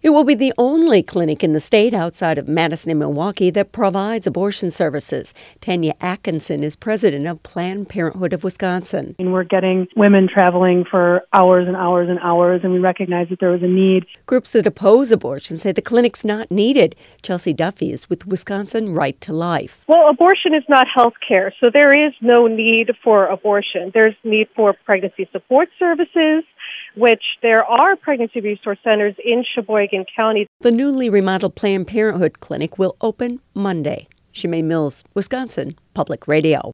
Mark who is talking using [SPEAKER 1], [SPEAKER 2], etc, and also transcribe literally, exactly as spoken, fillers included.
[SPEAKER 1] It will be the only clinic in the state outside of Madison and Milwaukee that provides abortion services. Tanya Atkinson is president of Planned Parenthood of Wisconsin.
[SPEAKER 2] And we're getting women traveling for hours and hours and hours, and we recognize that there was a need.
[SPEAKER 1] Groups that oppose abortion say the clinic's not needed. Chelsea Duffy is with Wisconsin Right to Life.
[SPEAKER 3] Well, abortion is not health care, so there is no need for abortion. There's need for pregnancy support services, which there are pregnancy resource centers in Sheboygan County.
[SPEAKER 1] The newly remodeled Planned Parenthood clinic will open Monday. Shemaine Mills, Wisconsin Public Radio.